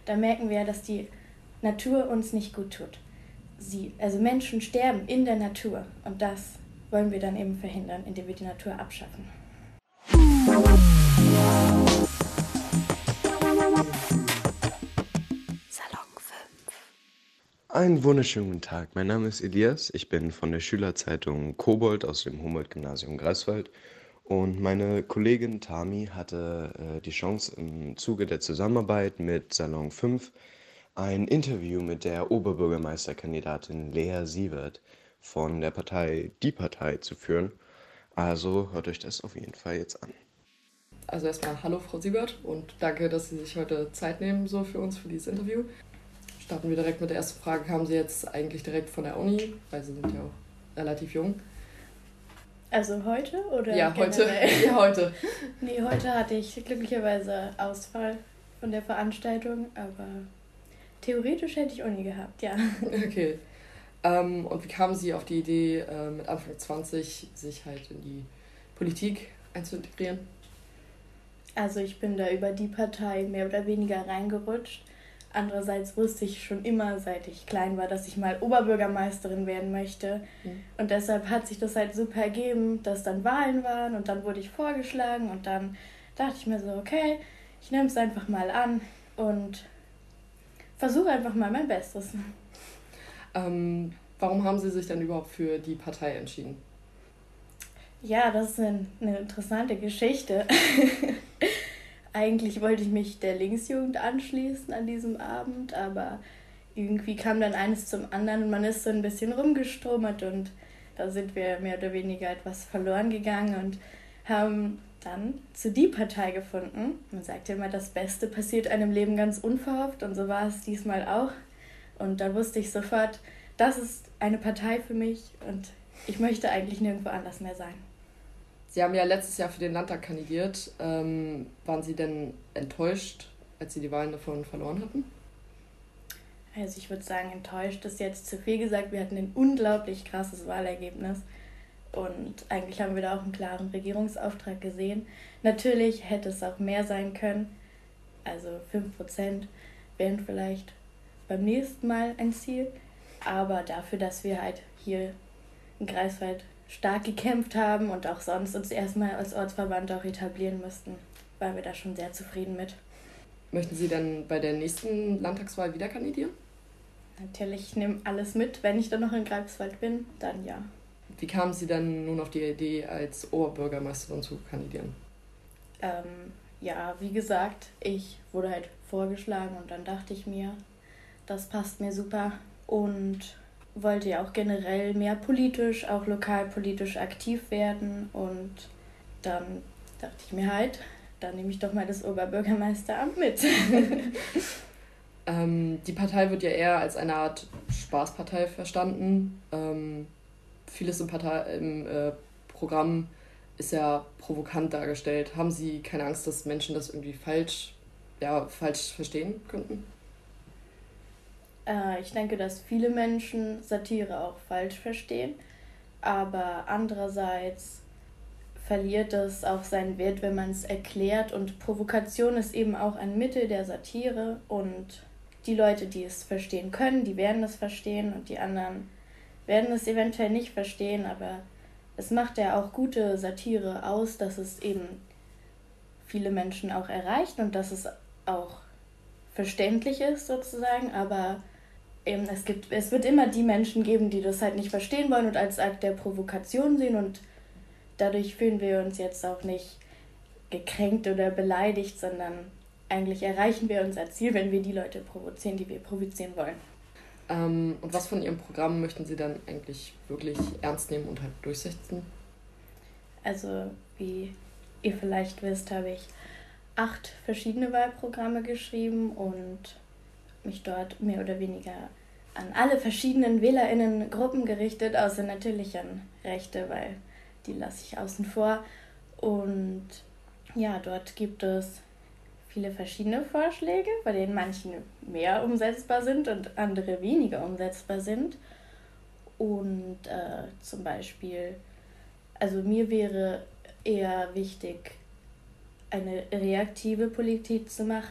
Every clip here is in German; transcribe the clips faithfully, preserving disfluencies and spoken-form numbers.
da merken wir ja, dass die Natur uns nicht gut tut. Sie, also Menschen sterben in der Natur und das wollen wir dann eben verhindern, indem wir die Natur abschaffen. Salon fünf. Einen wunderschönen guten Tag, mein Name ist Elias, ich bin von der Schülerzeitung Kobold aus dem Humboldt-Gymnasium Greifswald und meine Kollegin Tami hatte äh, die Chance im Zuge der Zusammenarbeit mit Salon fünf ein Interview mit der Oberbürgermeisterkandidatin Lea Sievert von der Partei Die Partei zu führen. Also hört euch das auf jeden Fall jetzt an. Also erstmal hallo Frau Sievert und danke, dass Sie sich heute Zeit nehmen so für uns, für dieses Interview. Starten wir direkt mit der ersten Frage. Kamen Sie jetzt eigentlich direkt von der Uni, weil Sie sind ja auch relativ jung? Also heute oder Ja, generell? heute. Ja, heute. Nee, heute hatte ich glücklicherweise Ausfall von der Veranstaltung, aber theoretisch hätte ich Uni gehabt, ja. Okay. Ähm, und wie kamen Sie auf die Idee, äh, mit Anfang zwanzig sich halt in die Politik einzuintegrieren? Also ich bin da über die Partei mehr oder weniger reingerutscht. Andererseits wusste ich schon immer, seit ich klein war, dass ich mal Oberbürgermeisterin werden möchte. Mhm. Und deshalb hat sich das halt super ergeben, dass dann Wahlen waren und dann wurde ich vorgeschlagen und dann dachte ich mir so, okay, ich nehme es einfach mal an und versuche einfach mal mein Bestes. Ähm, warum haben Sie sich dann überhaupt für die Partei entschieden? Ja, das ist eine, eine interessante Geschichte. Eigentlich wollte ich mich der Linksjugend anschließen an diesem Abend, aber irgendwie kam dann eines zum anderen und man ist so ein bisschen rumgestromert und da sind wir mehr oder weniger etwas verloren gegangen und haben dann zu die Partei gefunden. Man sagt ja immer, das Beste passiert einem Leben ganz unverhofft und so war es diesmal auch. Und da wusste ich sofort, das ist eine Partei für mich und ich möchte eigentlich nirgendwo anders mehr sein. Sie haben ja letztes Jahr für den Landtag kandidiert. Ähm, waren Sie denn enttäuscht, als Sie die Wahlen davon verloren hatten? Also ich würde sagen, enttäuscht ist jetzt zu viel gesagt. Wir hatten ein unglaublich krasses Wahlergebnis und eigentlich haben wir da auch einen klaren Regierungsauftrag gesehen. Natürlich hätte es auch mehr sein können, also fünf Prozent wären vielleicht beim nächsten Mal ein Ziel, aber dafür, dass wir halt hier in Greifswald stark gekämpft haben und auch sonst uns erstmal als Ortsverband auch etablieren mussten, waren wir da schon sehr zufrieden mit. Möchten Sie dann bei der nächsten Landtagswahl wieder kandidieren? Natürlich, ich nehme alles mit. Wenn ich dann noch in Greifswald bin, dann ja. Wie kamen Sie dann nun auf die Idee, als Oberbürgermeisterin zu kandidieren? Ähm, ja, wie gesagt, ich wurde halt vorgeschlagen und dann dachte ich mir, das passt mir super und wollte ja auch generell mehr politisch, auch lokalpolitisch aktiv werden und dann dachte ich mir halt, dann nehme ich doch mal das Oberbürgermeisteramt mit. ähm, die Partei wird ja eher als eine Art Spaßpartei verstanden. Ähm, vieles im, Partei, im äh, Programm ist ja provokant dargestellt. Haben Sie keine Angst, dass Menschen das irgendwie falsch, ja, falsch verstehen könnten? Ich denke, dass viele Menschen Satire auch falsch verstehen, aber andererseits verliert es auch seinen Wert, wenn man es erklärt und Provokation ist eben auch ein Mittel der Satire und die Leute, die es verstehen können, die werden es verstehen und die anderen werden es eventuell nicht verstehen, aber es macht ja auch gute Satire aus, dass es eben viele Menschen auch erreicht und dass es auch verständlich ist sozusagen, aber eben, es gibt, es wird immer die Menschen geben, die das halt nicht verstehen wollen und als Akt der Provokation sehen und dadurch fühlen wir uns jetzt auch nicht gekränkt oder beleidigt, sondern eigentlich erreichen wir unser Ziel, wenn wir die Leute provozieren, die wir provozieren wollen. Ähm, und was von Ihrem Programm möchten Sie dann eigentlich wirklich ernst nehmen und halt durchsetzen? Also, wie ihr vielleicht wisst, habe ich acht verschiedene Wahlprogramme geschrieben und mich dort mehr oder weniger an alle verschiedenen WählerInnen-Gruppen gerichtet, außer natürlich an Rechte, weil die lasse ich außen vor. Und ja, dort gibt es viele verschiedene Vorschläge, bei denen manche mehr umsetzbar sind und andere weniger umsetzbar sind. Und äh, zum Beispiel, also mir wäre eher wichtig, eine reaktive Politik zu machen,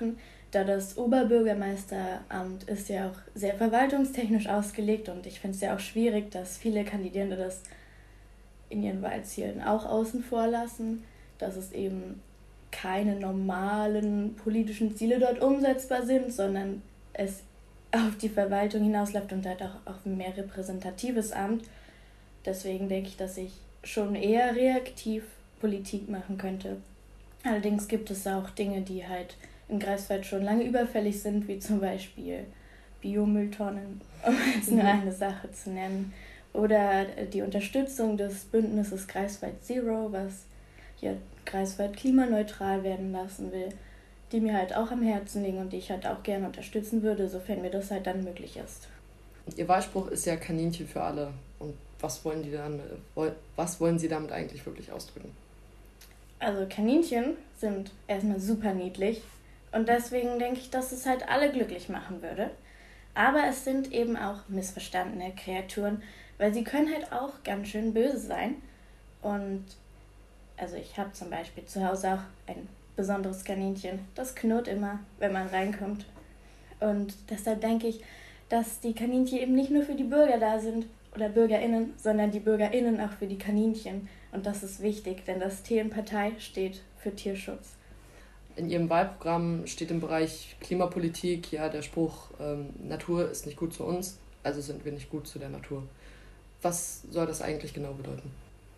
da das Oberbürgermeisteramt ist ja auch sehr verwaltungstechnisch ausgelegt und ich finde es ja auch schwierig, dass viele Kandidierende das in ihren Wahlzielen auch außen vor lassen, dass es eben keine normalen politischen Ziele dort umsetzbar sind, sondern es auf die Verwaltung hinausläuft und halt auch auf ein mehr repräsentatives Amt. Deswegen denke ich, dass ich schon eher reaktiv Politik machen könnte. Allerdings gibt es auch Dinge, die halt in Greifswald schon lange überfällig sind, wie zum Beispiel Biomülltonnen, um jetzt nur eine Sache zu nennen. Oder die Unterstützung des Bündnisses Greifswald Zero, was hier Greifswald klimaneutral werden lassen will, die mir halt auch am Herzen liegen und die ich halt auch gerne unterstützen würde, sofern mir das halt dann möglich ist. Ihr Wahlspruch ist ja Kaninchen für alle. Und was wollen die dann, was wollen Sie damit eigentlich wirklich ausdrücken? Also Kaninchen sind erstmal super niedlich und deswegen denke ich, dass es halt alle glücklich machen würde. Aber es sind eben auch missverstandene Kreaturen, weil sie können halt auch ganz schön böse sein. Und also ich habe zum Beispiel zu Hause auch ein besonderes Kaninchen, das knurrt immer, wenn man reinkommt. Und deshalb denke ich, dass die Kaninchen eben nicht nur für die Bürger da sind oder BürgerInnen, sondern die BürgerInnen auch für die Kaninchen. Und das ist wichtig, denn das T in Partei steht für Tierschutz. In Ihrem Wahlprogramm steht im Bereich Klimapolitik ja der Spruch, ähm, Natur ist nicht gut zu uns, also sind wir nicht gut zu der Natur. Was soll das eigentlich genau bedeuten?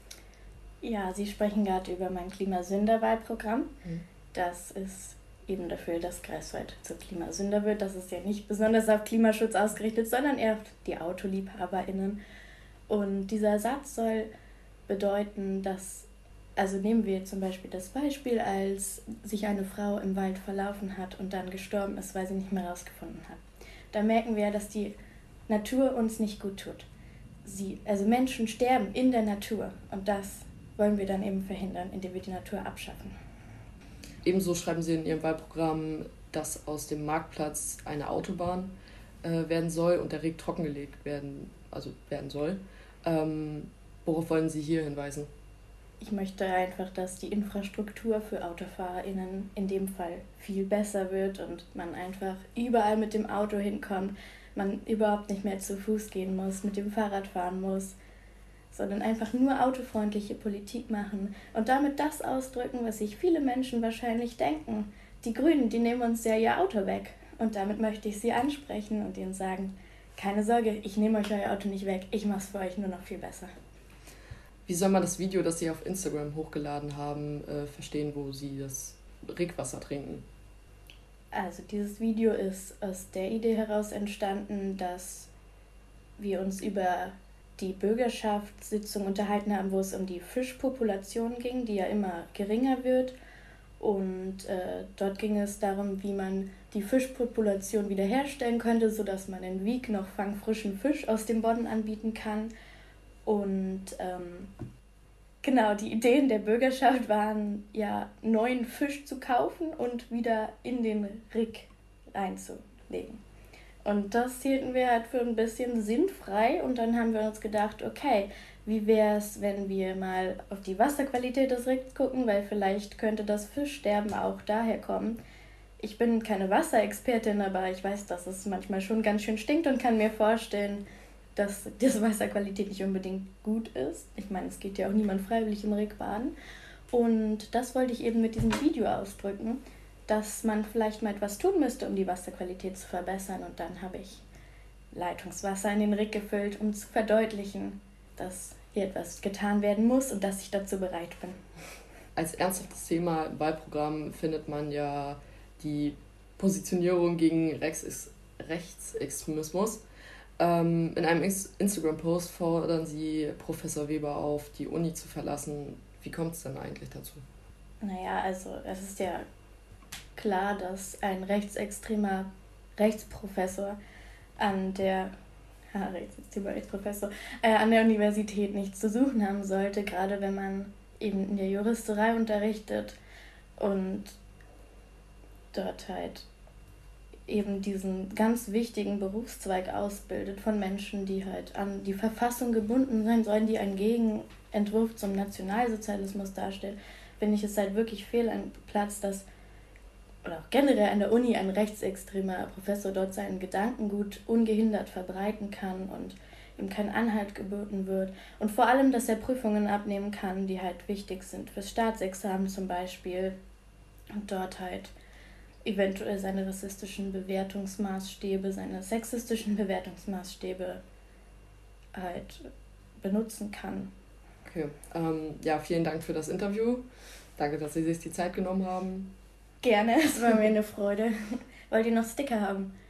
Ja, Sie sprechen gerade über mein Klimasünder-Wahlprogramm. Mhm. Das ist eben dafür, dass Greifswald zur Klimasünder wird. Das ist ja nicht besonders auf Klimaschutz ausgerichtet, sondern eher auf die AutoliebhaberInnen. Und dieser Satz soll bedeuten, dass, also nehmen wir zum Beispiel das Beispiel, als sich eine Frau im Wald verlaufen hat und dann gestorben ist, weil sie nicht mehr rausgefunden hat. Da merken wir, dass die Natur uns nicht gut tut. Sie, also Menschen sterben in der Natur und das wollen wir dann eben verhindern, indem wir die Natur abschaffen. Ebenso schreiben Sie in Ihrem Wahlprogramm, dass aus dem Marktplatz eine Autobahn äh, werden soll und der Reg trockengelegt werden, also werden soll. Ähm, worauf wollen Sie hier hinweisen? Ich möchte einfach, dass die Infrastruktur für AutofahrerInnen in dem Fall viel besser wird und man einfach überall mit dem Auto hinkommt, man überhaupt nicht mehr zu Fuß gehen muss, mit dem Fahrrad fahren muss, sondern einfach nur autofreundliche Politik machen und damit das ausdrücken, was sich viele Menschen wahrscheinlich denken. Die Grünen, die nehmen uns ja ihr Auto weg und damit möchte ich sie ansprechen und ihnen sagen, keine Sorge, ich nehme euch euer Auto nicht weg, ich mache es für euch nur noch viel besser. Wie soll man das Video, das Sie auf Instagram hochgeladen haben, äh, verstehen, wo Sie das Regwasser trinken? Also dieses Video ist aus der Idee heraus entstanden, dass wir uns über die Bürgerschaftssitzung unterhalten haben, wo es um die Fischpopulation ging, die ja immer geringer wird. Und äh, dort ging es darum, wie man die Fischpopulation wiederherstellen könnte, sodass man in Wiek noch fangfrischen Fisch aus dem Bodden anbieten kann. Und ähm, genau, die Ideen der Bürgerschaft waren ja, neuen Fisch zu kaufen und wieder in den Rig reinzulegen. Und das hielten wir halt für ein bisschen sinnfrei und dann haben wir uns gedacht, okay, wie wäre es, wenn wir mal auf die Wasserqualität des Rigs gucken, weil vielleicht könnte das Fischsterben auch daher kommen. Ich bin keine Wasserexpertin, aber ich weiß, dass es manchmal schon ganz schön stinkt und kann mir vorstellen, dass die Wasserqualität nicht unbedingt gut ist. Ich meine, es geht ja auch niemand freiwillig im Rig baden. Und das wollte ich eben mit diesem Video ausdrücken, dass man vielleicht mal etwas tun müsste, um die Wasserqualität zu verbessern. Und dann habe ich Leitungswasser in den Rig gefüllt, um zu verdeutlichen, dass hier etwas getan werden muss und dass ich dazu bereit bin. Als ernsthaftes Thema im Wahlprogramm findet man ja die Positionierung gegen Rechts- Rechtsextremismus. Ähm, in einem Instagram-Post fordern Sie Professor Weber auf, die Uni zu verlassen. Wie kommt es denn eigentlich dazu? Naja, also es ist ja klar, dass ein rechtsextremer Rechtsprofessor an der ah, rechtsextremer Rechtsprofessor äh, an der Universität nichts zu suchen haben sollte, gerade wenn man eben in der Juristerei unterrichtet und dort halt eben diesen ganz wichtigen Berufszweig ausbildet von Menschen, die halt an die Verfassung gebunden sein sollen, die einen Gegenentwurf zum Nationalsozialismus darstellen, finde ich es halt wirklich fehl am Platz, dass oder auch generell an der Uni ein rechtsextremer Professor dort seinen Gedankengut ungehindert verbreiten kann und ihm kein Anhalt geboten wird. Und vor allem, dass er Prüfungen abnehmen kann, die halt wichtig sind fürs Staatsexamen zum Beispiel. Und dort halt eventuell seine rassistischen Bewertungsmaßstäbe, seine sexistischen Bewertungsmaßstäbe halt benutzen kann. Okay, ähm, ja, vielen Dank für das Interview. Danke, dass Sie sich die Zeit genommen haben. Gerne, es war mir eine Freude. Wollt ihr noch Sticker haben?